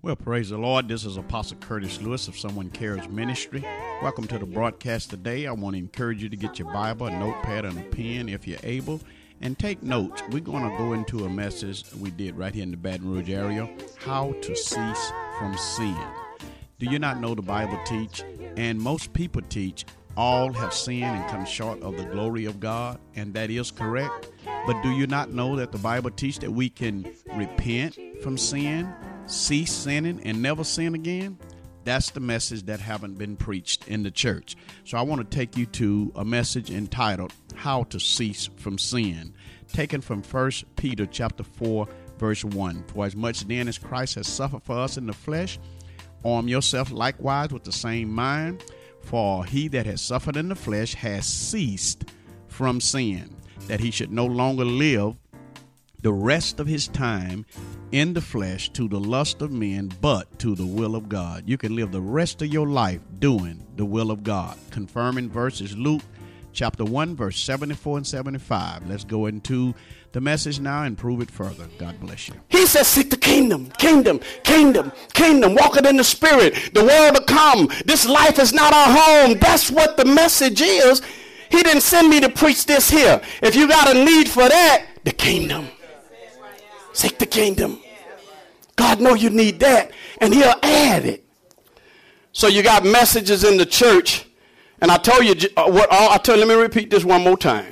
Well, praise the Lord. This is Apostle Curtis Lewis of Someone Cares Ministry. Welcome to the broadcast today. I want to encourage you to get your Bible, a notepad, and a pen if you're able, and take notes. We're going to go into a message we did right here in the Baton Rouge area, how to cease from sin. Do you not know the Bible teach, and most people teach, all have sinned and come short of the glory of God, and that is correct. But do you not know that the Bible teach that we can repent from sin, cease sinning, and never sin again? That's the message that haven't been preached in the church. So I want to take you to a message entitled, How to Cease from Sin, taken from 1 Peter chapter 4, verse 1. For as much then as Christ has suffered for us in the flesh, arm yourself likewise with the same mind, for he that has suffered in the flesh has ceased from sin, that he should no longer live the rest of his time in the flesh to the lust of men, but to the will of God. You can live the rest of your life doing the will of God. Confirming verses Luke chapter 1, verse 74 and 75. Let's go into the message now and prove it further. God bless you. He says, seek the kingdom, walking in the spirit, the world to come. This life is not our home. That's what the message is. He didn't send me to preach this here. If you got a need for that, the kingdom. Seek the kingdom. God know you need that, and he'll add it. So you got messages in the church, and I told you let me repeat this one more time.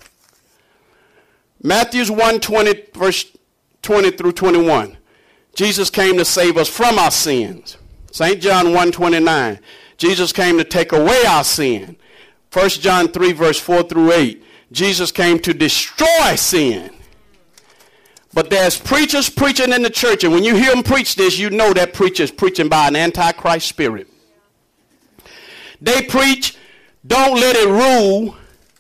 Matthew 1:20, verse 20 through 21. Jesus came to save us from our sins. St. John 1:29. Jesus came to take away our sin. 1 John 3, verse 4 through 8. Jesus came to destroy sin. But there's preachers preaching in the church, and when you hear them preach this, you know that preacher is preaching by an antichrist spirit. They preach, don't let it rule,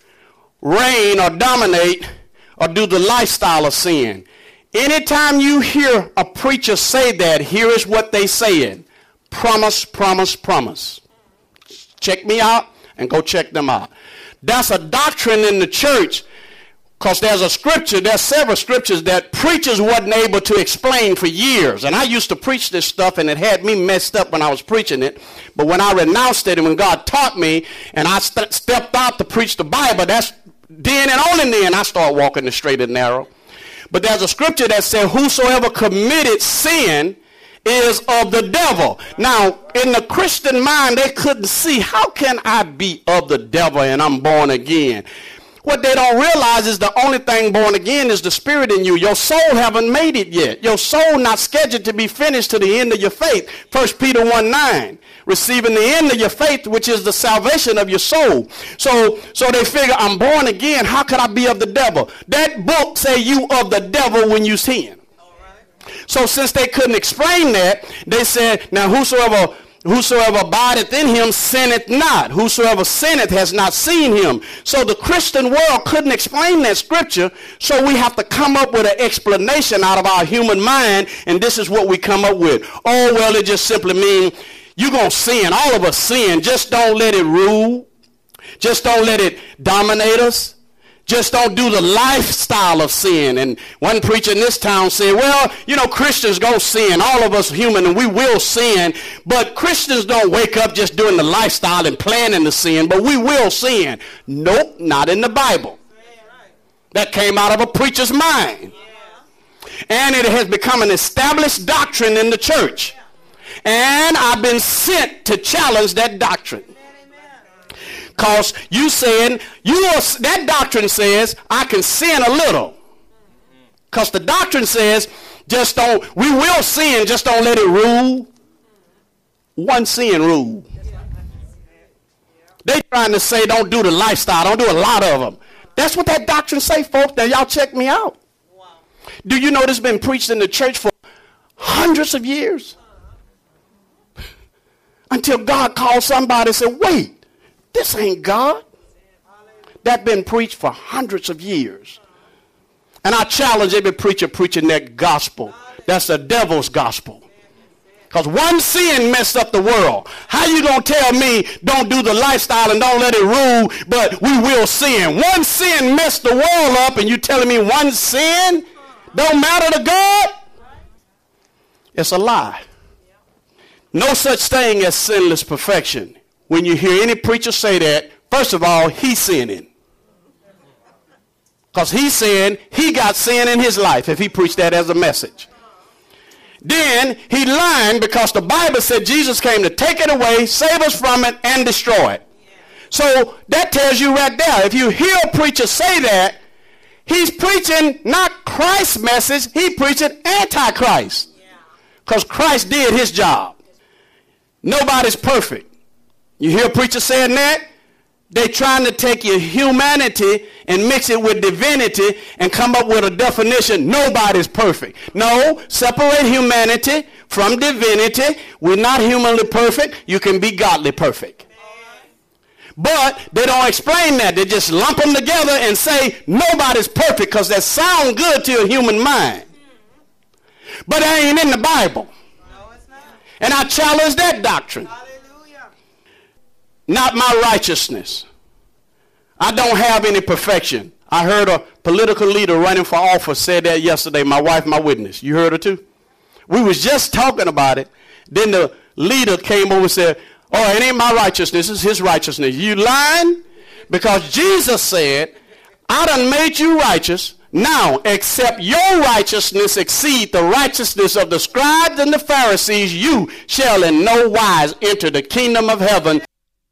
reign, or dominate, or do the lifestyle of sin. Anytime you hear a preacher say that, here is what they saying. Promise, promise, promise. Check me out and go check them out. That's a doctrine in the church, because there's several scriptures that preachers wasn't able to explain for years. And I used to preach this stuff, and it had me messed up when I was preaching it. But when I renounced it and when God taught me, and I stepped out to preach the Bible, that's then and only then I started walking the straight and narrow. But there's a scripture that said, whosoever committed sin is of the devil. Now, in the Christian mind, they couldn't see, how can I be of the devil and I'm born again? What they don't realize is the only thing born again is the spirit in you. Your soul haven't made it yet. Your soul not scheduled to be finished to the end of your faith. 1 Peter 1:9. Receiving the end of your faith, which is the salvation of your soul. So they figure, I'm born again. How could I be of the devil? That book say you of the devil when you sin. So since they couldn't explain that, they said, now whosoever abideth in him sinneth not. Whosoever sinneth has not seen him. So the Christian world couldn't explain that scripture, so we have to come up with an explanation out of our human mind, and this is what we come up with. Oh, well, it just simply means you're going to sin. All of us sin. Just don't let it rule. Just don't let it dominate us. Just don't do the lifestyle of sin. And one preacher in this town said, well, Christians go sin. All of us human, and we will sin. But Christians don't wake up just doing the lifestyle and planning to sin, but we will sin. Nope, not in the Bible. That came out of a preacher's mind. And it has become an established doctrine in the church. And I've been sent to challenge that doctrine. Because that doctrine says I can sin a little. Because the doctrine says we will sin, just don't let it rule. One sin rule. They trying to say don't do the lifestyle, don't do a lot of them. That's what that doctrine say, folks. Now y'all check me out. Wow. Do you know this has been preached in the church for hundreds of years? Until God called somebody and said, wait. This ain't God. That's been preached for hundreds of years. And I challenge every preacher preaching that gospel. That's the devil's gospel. Because one sin messed up the world. How you going to tell me don't do the lifestyle and don't let it rule, but we will sin? One sin messed the world up, and you telling me one sin don't matter to God? It's a lie. No such thing as sinless perfection. When you hear any preacher say that, first of all, he's sinning. Because he's saying he got sin in his life if he preached that as a message. Then he lying because the Bible said Jesus came to take it away, save us from it, and destroy it. So that tells you right there, if you hear a preacher say that, he's preaching not Christ's message, he's preaching antichrist. Because Christ did his job. Nobody's perfect. You hear a preacher saying that? They're trying to take your humanity and mix it with divinity and come up with a definition. Nobody's perfect. No, separate humanity from divinity. We're not humanly perfect. You can be godly perfect. But they don't explain that. They just lump them together and say nobody's perfect because that sounds good to your human mind. But that ain't in the Bible. And I challenge that doctrine. Not my righteousness. I don't have any perfection. I heard a political leader running for office said that yesterday. My wife, my witness. You heard her too? We was just talking about it. Then the leader came over and said, oh, it ain't my righteousness. It's his righteousness. You lying? Because Jesus said, I done made you righteous. Now, except your righteousness exceed the righteousness of the scribes and the Pharisees, you shall in no wise enter the kingdom of heaven.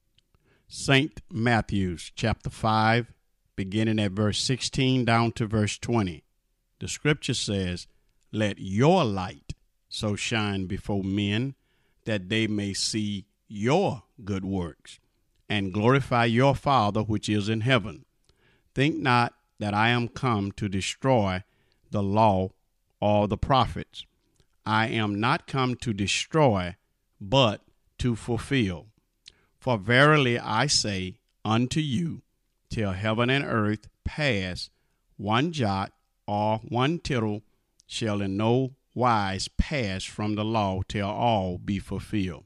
St. Matthew's chapter 5, beginning at verse 16 down to verse 20. The scripture says, let your light so shine before men that they may see your good works and glorify your Father which is in heaven. Think not that I am come to destroy the law or the prophets. I am not come to destroy, but to fulfill. For verily I say unto you, till heaven and earth pass, one jot or one tittle shall in no wise pass from the law till all be fulfilled.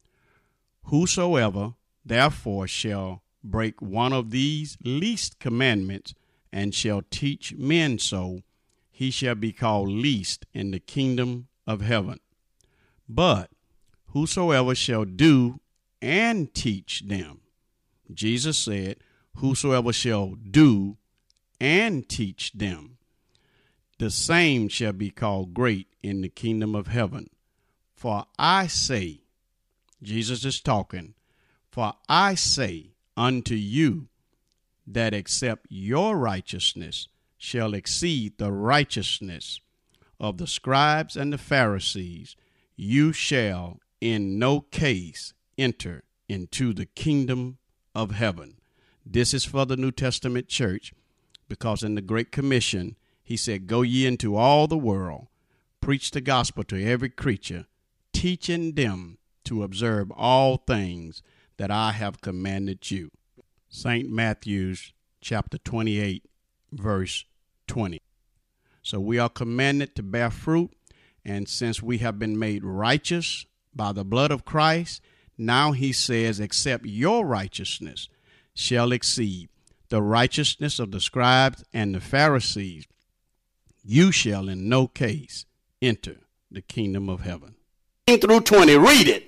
Whosoever therefore shall break one of these least commandments, and shall teach men so, he shall be called least in the kingdom of heaven. But whosoever shall do and teach them, Jesus said, whosoever shall do and teach them, the same shall be called great in the kingdom of heaven. For I say, Jesus is talking, for I say unto you, that except your righteousness shall exceed the righteousness of the scribes and the Pharisees, you shall in no case enter into the kingdom of heaven. This is for the New Testament church, because in the Great Commission, he said, go ye into all the world, preach the gospel to every creature, teaching them to observe all things that I have commanded you. St. Matthew's chapter 28, verse 20. So we are commanded to bear fruit, and since we have been made righteous by the blood of Christ, now he says, except your righteousness shall exceed the righteousness of the scribes and the Pharisees, you shall in no case enter the kingdom of heaven. Through 20, read it.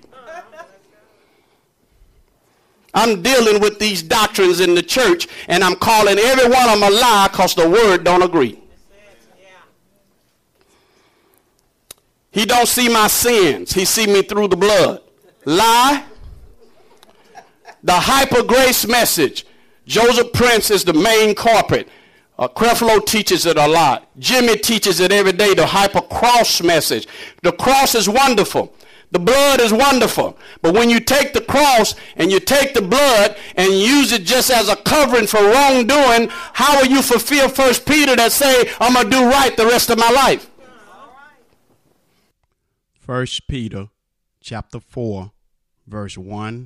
I'm dealing with these doctrines in the church, and I'm calling every one of them a lie because the word don't agree. He don't see my sins. He see me through the blood. Lie. The hyper grace message. Joseph Prince is the main culprit. Creflo teaches it a lot. Jimmy teaches it every day, the hyper cross message. The cross is wonderful. The blood is wonderful. But when you take the cross and you take the blood and use it just as a covering for wrongdoing, how will you fulfill 1 Peter that say, I'm going to do right the rest of my life? 1 Peter chapter 4, verse 1.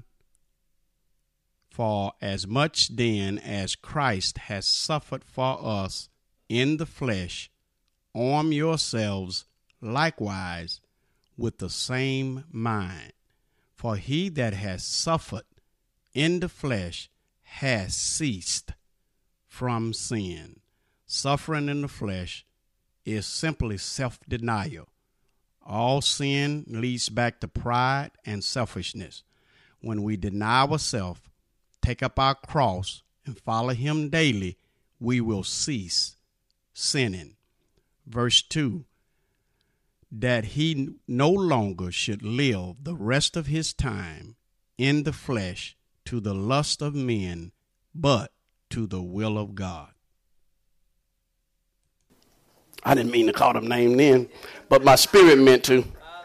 For as much then as Christ has suffered for us in the flesh, arm yourselves likewise with the same mind. For he that has suffered in the flesh has ceased from sin. Suffering in the flesh is simply self-denial. All sin leads back to pride and selfishness. When we deny ourselves, take up our cross, and follow him daily, we will cease sinning. Verse 2, that he no longer should live the rest of his time in the flesh to the lust of men, but to the will of God. I didn't mean to call them name then, but my spirit meant to.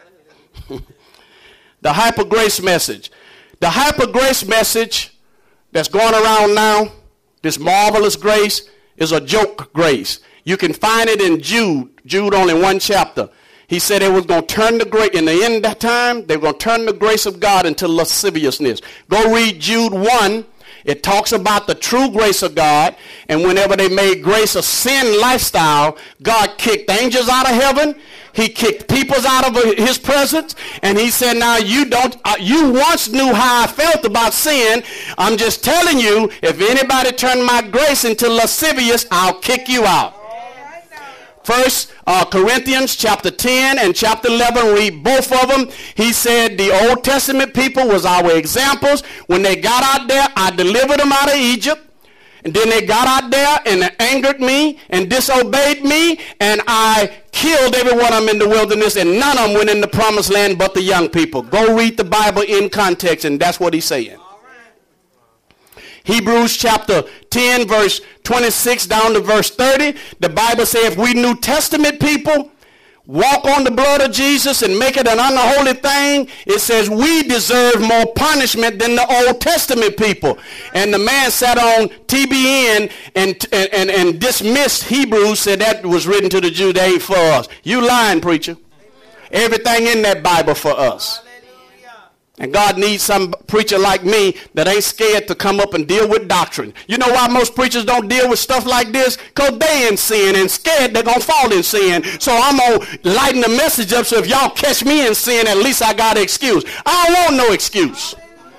The hyper grace message. The hyper grace message that's going around now, this marvelous grace, is a joke grace. You can find it in Jude only one chapter. He said they was going to turn the grace, in the end of time, they were going to turn the grace of God into lasciviousness. Go read Jude 1. It talks about the true grace of God, and whenever they made grace a sin lifestyle, God kicked angels out of heaven. He kicked peoples out of his presence, and he said, now you once knew how I felt about sin. I'm just telling you, if anybody turned my grace into lascivious, I'll kick you out. First Corinthians chapter 10 and chapter 11, read both of them. He said the Old Testament people was our examples. When they got out there, I delivered them out of Egypt. And then they got out there and angered me and disobeyed me. And I killed every one of them in the wilderness. And none of them went in the promised land but the young people. Go read the Bible in context, and that's what he's saying. Hebrews chapter 10, verse 26 down to verse 30. The Bible says if we New Testament people walk on the blood of Jesus and make it an unholy thing, it says we deserve more punishment than the Old Testament people. And the man sat on TBN and dismissed Hebrews, said that was written to the Jews, they ain't for us. You lying, preacher. Everything in that Bible for us. And God needs some preacher like me that ain't scared to come up and deal with doctrine. You know why most preachers don't deal with stuff like this? Because they in sin and scared they're going to fall in sin. So I'm going to lighten the message up so if y'all catch me in sin, at least I got an excuse. I don't want no excuse.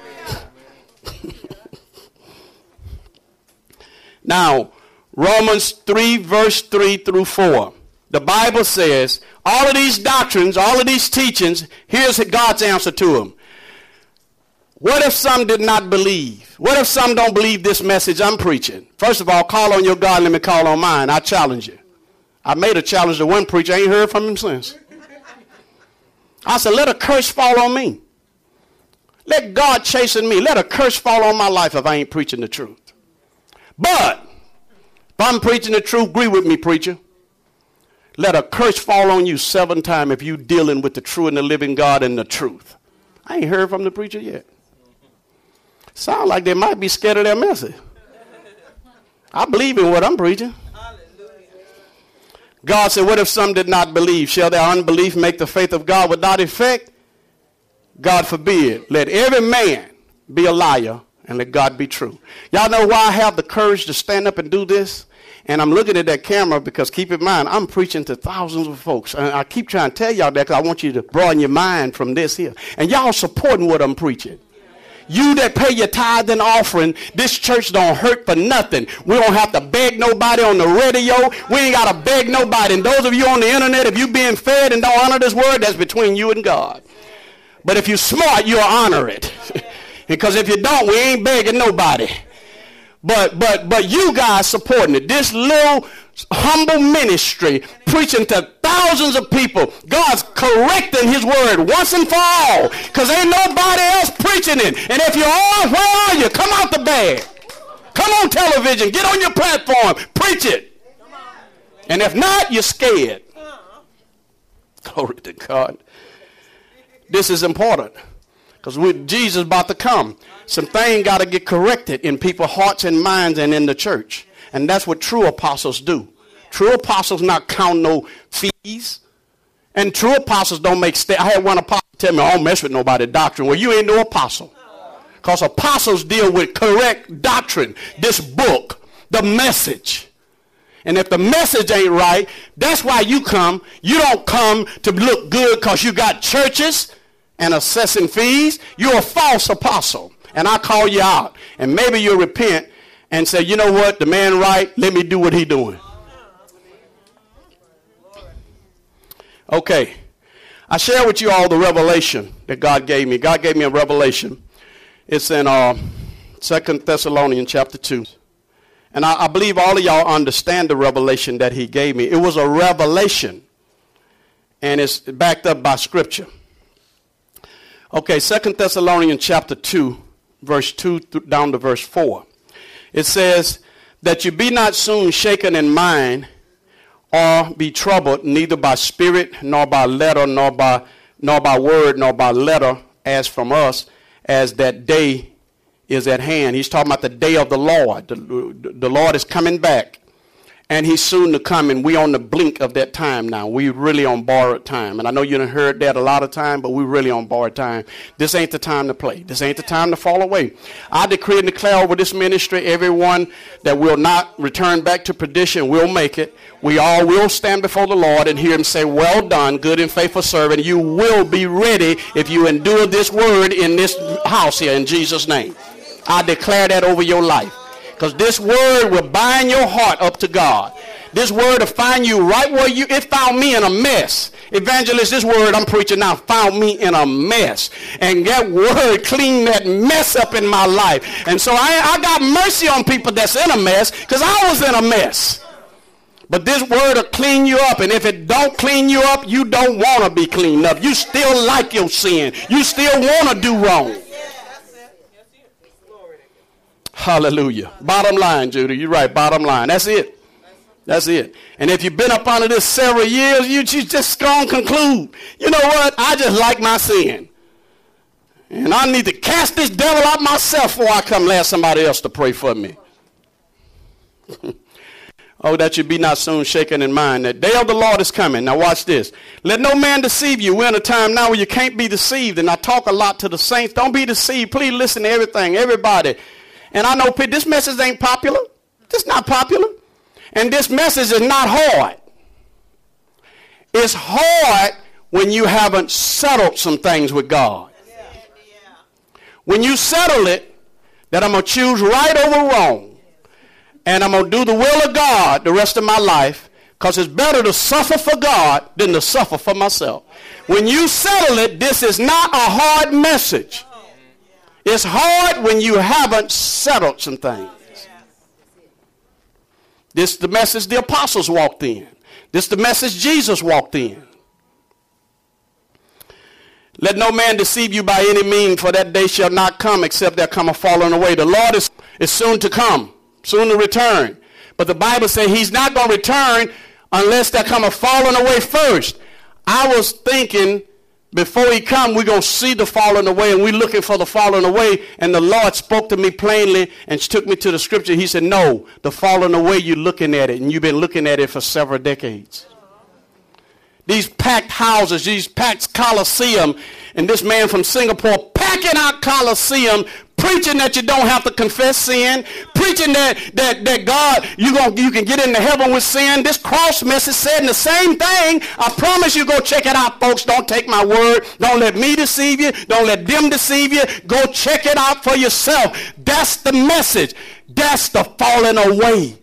Now, Romans 3, verse 3 through 4. The Bible says, all of these doctrines, all of these teachings, here's God's answer to them. What if some did not believe? What if some don't believe this message I'm preaching? First of all, call on your God, let me call on mine. I challenge you. I made a challenge to one preacher. I ain't heard from him since. I said, let a curse fall on me. Let God chasten me. Let a curse fall on my life if I ain't preaching the truth. But if I'm preaching the truth, agree with me, preacher. Let a curse fall on you 7 times if you dealing with the true and the living God and the truth. I ain't heard from the preacher yet. Sound like they might be scared of their message. I believe in what I'm preaching. God said, what if some did not believe? Shall their unbelief make the faith of God without effect? God forbid. Let every man be a liar and let God be true. Y'all know why I have the courage to stand up and do this? And I'm looking at that camera because keep in mind, I'm preaching to thousands of folks. And I keep trying to tell y'all that because I want you to broaden your mind from this here. And y'all supporting what I'm preaching. You that pay your tithe and offering, this church don't hurt for nothing. We don't have to beg nobody on the radio. We ain't got to beg nobody. And those of you on the internet, if you being fed and don't honor this word, that's between you and God. But if you're smart, you'll honor it. Because if you don't, we ain't begging nobody. But you guys supporting it. This little humble ministry preaching to thousands of people. God's correcting his word once and for all. Because ain't nobody else preaching it. And if you are, where are you? Come out the bag. Come on television. Get on your platform. Preach it. And if not, you're scared. Glory to God. This is important. Because with Jesus about to come, some things got to get corrected in people's hearts and minds and in the church. And that's what true apostles do. True apostles not count no fees. And true apostles don't make I had one apostle tell me, I don't mess with nobody doctrine. Well, you ain't no apostle. Because apostles deal with correct doctrine. This book, the message. And if the message ain't right, that's why you come. You don't come to look good because you got churches and assessing fees. You're a false apostle. And I call you out. And maybe you'll repent and say, you know what, the man right, let me do what he doing. Okay. I share with you all the revelation that God gave me. God gave me a revelation. It's in 2 Thessalonians chapter 2. And I believe all of y'all understand the revelation that he gave me. It was a revelation. And it's backed up by scripture. Okay, 2 Thessalonians chapter 2, verse 2 down to verse 4. It says, that you be not soon shaken in mind, or be troubled, neither by spirit, nor by letter, nor by word, nor by letter, as from us, as that day is at hand. He's talking about the day of the Lord. The Lord is coming back, and he's soon to come, and we're on the blink of that time now. We're really on borrowed time. And I know you done heard that a lot of time, but we're really on borrowed time. This ain't the time to play. This ain't the time to fall away. I decree and declare over this ministry, everyone that will not return back to perdition will make it. We all will stand before the Lord and hear him say, well done, good and faithful servant. You will be ready if you endure this word in this house here in Jesus' name. I declare that over your life. Because this word will bind your heart up to God. This word will find you right where it found me in a mess. Evangelist, this word I'm preaching now found me in a mess. And that word cleaned that mess up in my life. And so I got mercy on people that's in a mess, because I was in a mess. But this word will clean you up. And if it don't clean you up, you don't want to be cleaned up. You still like your sin. You still want to do wrong. Hallelujah. Bottom line, Judy. You're right. Bottom line. That's it. That's it. And if you've been up under this several years, you just gonna conclude, you know what? I just like my sin. And I need to cast this devil out myself before I come ask somebody else to pray for me. Oh, that you be not soon shaken in mind. The day of the Lord is coming. Now watch this. Let no man deceive you. We're in a time now where you can't be deceived. And I talk a lot to the saints. Don't be deceived. Please listen to everything, everybody. And I know this message ain't popular. It's not popular. And this message is not hard. It's hard when you haven't settled some things with God. When you settle it, that I'm going to choose right over wrong. And I'm going to do the will of God the rest of my life, because it's better to suffer for God than to suffer for myself. When you settle it, this is not a hard message. It's hard when you haven't settled some things. This is the message the apostles walked in. This is the message Jesus walked in. Let no man deceive you by any means, for that day shall not come except there come a falling away. The Lord is soon to come, soon to return. But the Bible says he's not going to return unless there come a falling away first. I was thinking, before he come, we're going to see the falling away, and we're looking for the falling away. And the Lord spoke to me plainly and took me to the scripture. He said, no, the falling away, you're looking at it, and you've been looking at it for several decades. These packed houses, these packed Coliseum, and this man from Singapore packing out Coliseum, preaching that you don't have to confess sin, preaching that God, you can get into heaven with sin. This cross message said the same thing. I promise you, go check it out, folks. Don't take my word. Don't let me deceive you. Don't let them deceive you. Go check it out for yourself. That's the message. That's the falling away.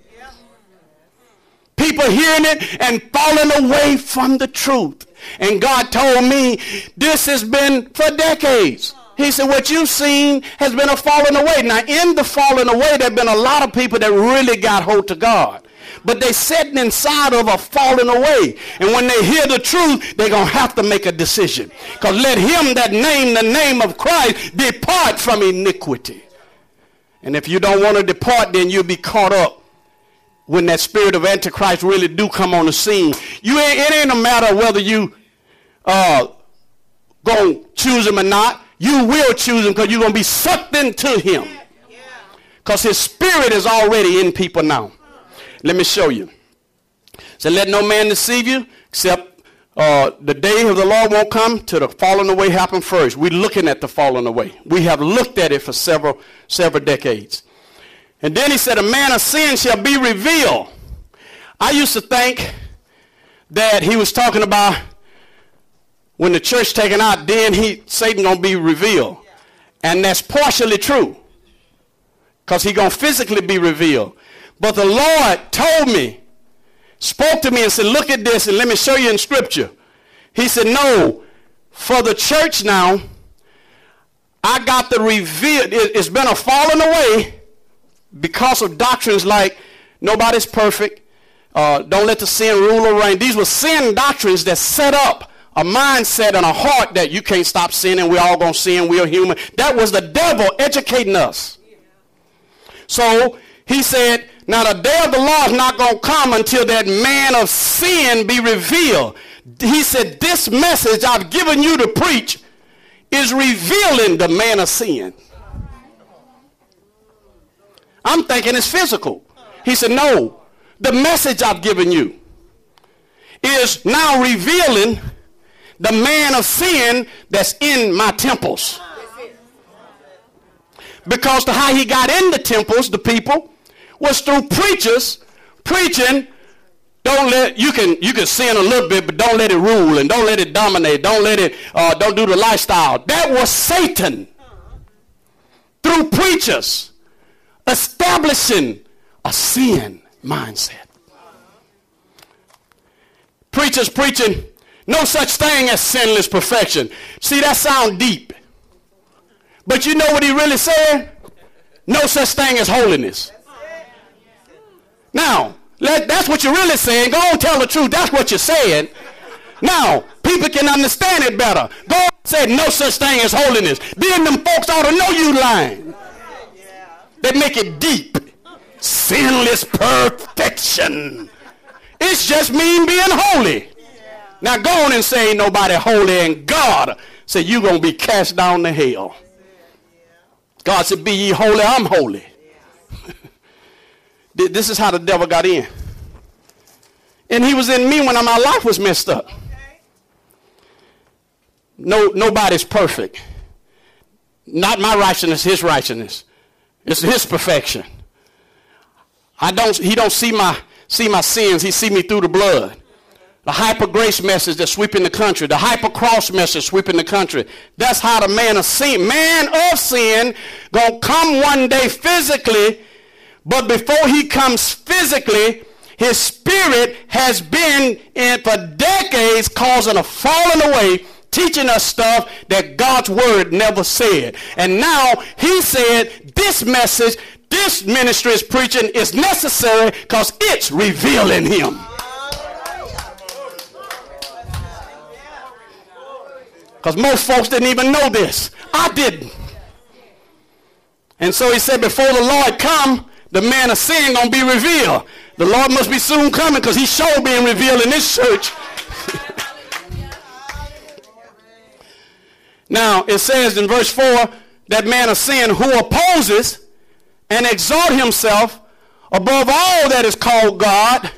People hearing it and falling away from the truth. And God told me this has been for decades. He said, what you've seen has been a falling away. Now, in the falling away, there have been a lot of people that really got hold to God. But they sitting inside of a falling away. And when they hear the truth, they're going to have to make a decision. Because let him that name the name of Christ depart from iniquity. And if you don't want to depart, then you'll be caught up when that spirit of Antichrist really do come on the scene. It ain't a matter whether you going to choose him or not. You will choose him, because you're going to be sucked into him. Because his spirit is already in people now. Let me show you. So let no man deceive you, except the day of the Lord won't come till the falling away happen first. We're looking at the falling away. We have looked at it for several decades. And then he said, a man of sin shall be revealed. I used to think that he was talking about when the church taken out, then Satan going to be revealed. And that's partially true, because he going to physically be revealed. But the Lord told me, spoke to me and said, look at this and let me show you in scripture. He said, no, for the church now, I got the reveal. It's been a falling away because of doctrines like nobody's perfect. Don't let the sin rule or reign. These were sin doctrines that set up a mindset and a heart that you can't stop sinning. We're all going to sin. We're human. That was the devil educating us. So he said, now the day of the Lord is not going to come until that man of sin be revealed. He said, this message I've given you to preach is revealing the man of sin. I'm thinking it's physical. He said, no, the message I've given you is now revealing the man of sin that's in my temples. Because how he got in the temples, the people, was through preachers preaching. Don't let you can sin a little bit, but don't let it rule and don't let it dominate. Don't let it don't do the lifestyle. That was Satan through preachers establishing a sin mindset. Preachers preaching no such thing as sinless perfection. See, that sounds deep. But you know what he really said? No such thing as holiness. Now, that's what you're really saying. Go on, tell the truth. That's what you're saying. Now, people can understand it better. Go on and say no such thing as holiness. Then them folks ought to know you lying. They make it deep. Sinless perfection. It's just mean being holy. Now go on and say ain't nobody holy, and God said you're going to be cast down to hell. God said, be ye holy, I'm holy. This is how the devil got in. And he was in me when my life was messed up. Nobody's perfect. Not my righteousness, his righteousness. It's his perfection. He don't see my sins. He see me through the blood. The hyper grace message that's sweeping the country. The hyper cross message sweeping the country. That's how the man of sin gonna come one day physically. But before he comes physically, his spirit has been in for decades causing a falling away, teaching us stuff that God's word never said. And now he said this message, this ministry is preaching is necessary because it's revealing him. Because most folks didn't even know this. I didn't. And so he said before the Lord come, the man of sin going to be revealed. The Lord must be soon coming because he's sure being revealed in this church. Now, it says in verse 4, that man of sin who opposes and exalt himself above all that is called God,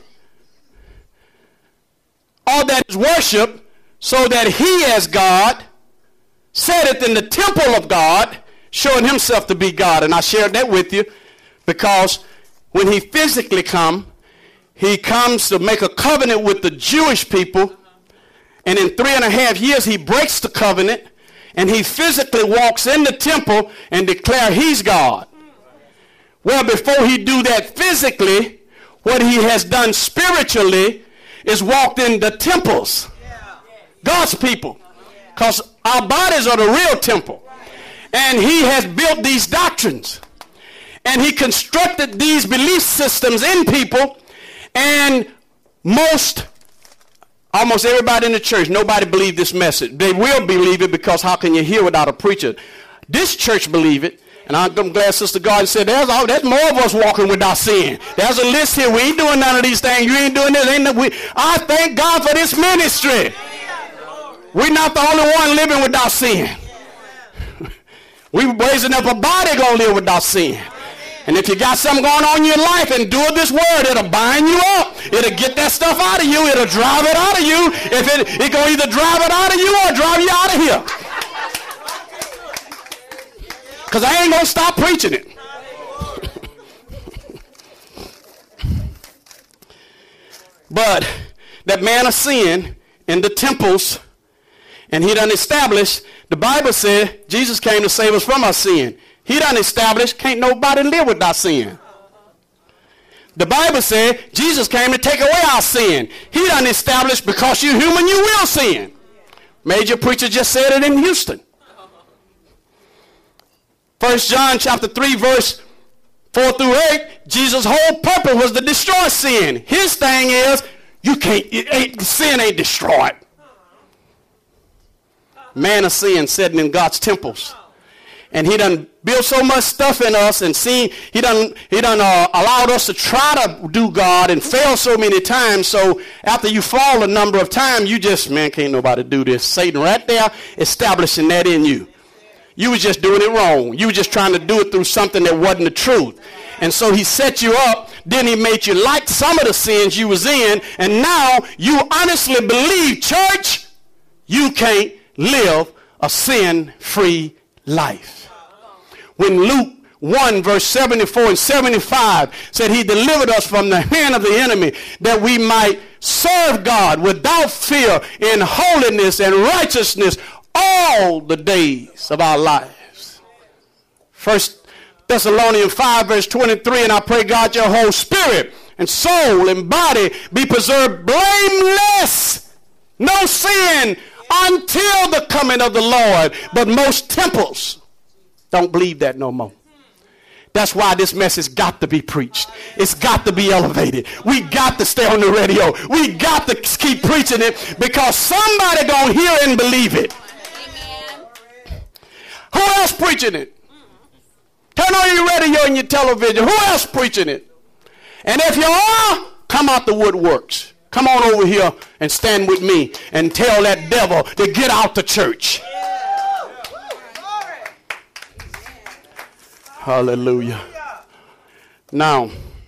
all that is worship, so that he as God sitteth in the temple of God, showing himself to be God. And I shared that with you because when he physically comes, he comes to make a covenant with the Jewish people. And in 3.5 years, he breaks the covenant and he physically walks in the temple and declare he's God. Well, before he do that physically, what he has done spiritually is walked in the temples. God's people. Because our bodies are the real temple. And he has built these doctrines. And he constructed these belief systems in people. And almost everybody in the church, nobody believed this message. They will believe it because how can you hear without a preacher? This church believe it. And I'm glad Sister Garden said, there's more of us walking without sin. There's a list here. We ain't doing none of these things. You ain't doing this. I thank God for this ministry. We're not the only one living without sin. We raising up a body going to live without sin. And if you got something going on in your life, endure this word. It'll bind you up. It'll get that stuff out of you. It'll drive it out of you. It going to either drive it out of you or drive you out of here. Because I ain't going to stop preaching it. But that man of sin in the temples, and he done established, the Bible said Jesus came to save us from our sin. He done established, can't nobody live without sin. The Bible said Jesus came to take away our sin. He done established because you're human, you will sin. Major preacher just said it in Houston. 1 John chapter 3 verse 4 through 8, Jesus' whole purpose was to destroy sin. His thing is, sin ain't destroyed. Man of sin sitting in God's temples. And he done built so much stuff in us and he done allowed us to try to do God and fail so many times. So after you fall a number of times, you just, man, can't nobody do this. Satan right there establishing that in you. You was just doing it wrong. You were just trying to do it through something that wasn't the truth. And so he set you up, then he made you like some of the sins you was in, and now you honestly believe, church, you can't live a sin-free life. When Luke 1 verse 74 and 75 said he delivered us from the hand of the enemy that we might serve God without fear in holiness and righteousness all the days of our lives. 1 Thessalonians 5 verse 23, and I pray God your whole spirit and soul and body be preserved blameless, no sin, until the coming of the Lord. But most temples don't believe that no more. That's why this message got to be preached. It's got to be elevated. We got to stay on the radio. We got to keep preaching it because somebody gonna hear and believe it. Amen. Who else preaching it? Turn on your radio and your television. Who else preaching it? And if you are, come out the woodworks. Come on over here and stand with me and tell that devil to get out the church. Hallelujah. Now,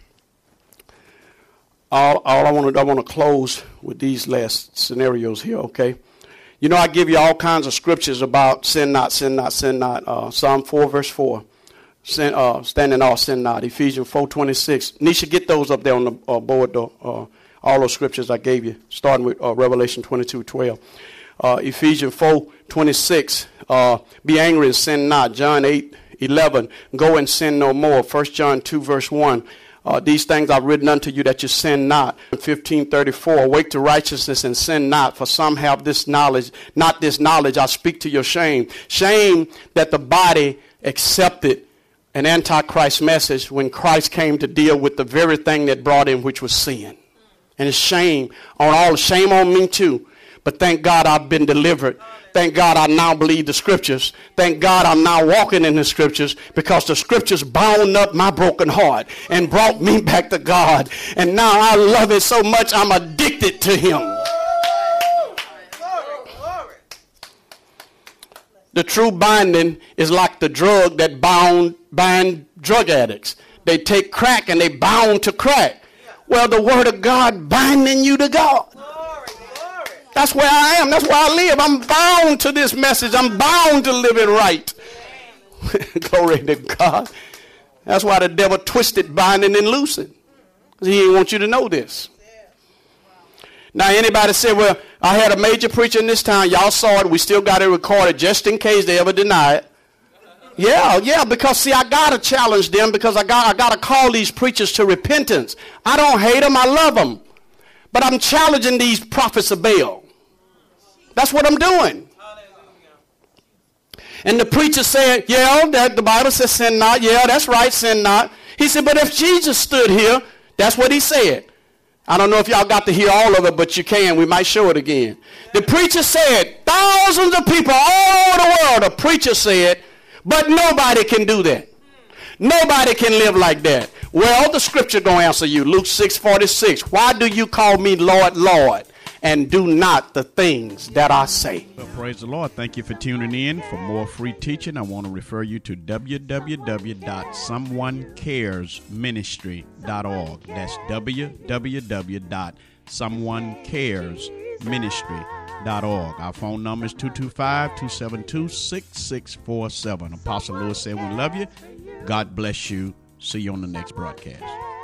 I want to close with these last scenarios here, okay? You know, I give you all kinds of scriptures about sin not, sin not, sin not. Psalm 4 verse 4. Standing all, sin not. Ephesians 4:26. Nisha, get those up there on the board, though. All those scriptures I gave you, starting with Revelation 22:12. Ephesians 4:26. Be angry and sin not. John 8:11. Go and sin no more. 1 John 2 verse 1. These things I've written unto you that you sin not. 15:34. Awake to righteousness and sin not, for some have this knowledge, not this knowledge. I speak to your shame. Shame that the body accepted an antichrist message when Christ came to deal with the very thing that brought him, which was sin. And it's shame on me too. But thank God I've been delivered. Thank God I now believe the scriptures. Thank God I'm now walking in the scriptures because the scriptures bound up my broken heart and brought me back to God. And now I love it so much I'm addicted to him. The true binding is like the drug that bind drug addicts. They take crack and they bound to crack. Well, the word of God binding you to God. That's where I am. That's where I live. I'm bound to this message. I'm bound to live it right. Glory to God. That's why the devil twisted binding and loosing. He didn't want you to know this. Now, anybody say, well, I had a major preacher in this town. Y'all saw it. We still got it recorded just in case they ever deny it. Yeah, because, see, I got to challenge them because I got to call these preachers to repentance. I don't hate them. I love them. But I'm challenging these prophets of Baal. That's what I'm doing. And the preacher said, yeah, that the Bible says sin not. Yeah, that's right, sin not. He said, but if Jesus stood here, that's what he said. I don't know if y'all got to hear all of it, but you can. We might show it again. The preacher said, thousands of people all over the world, the preacher said, but nobody can do that. Nobody can live like that. Well, the scripture going to answer you. Luke 6:46. Why do you call me Lord, Lord, and do not the things that I say? Well, praise the Lord. Thank you for tuning in. For more free teaching, I want to refer you to www.someonecaresministry.org. That's www.someonecaresministry.org. Our phone number is 225-272-6647. Apostle Lewis said we love you. God bless you. See you on the next broadcast.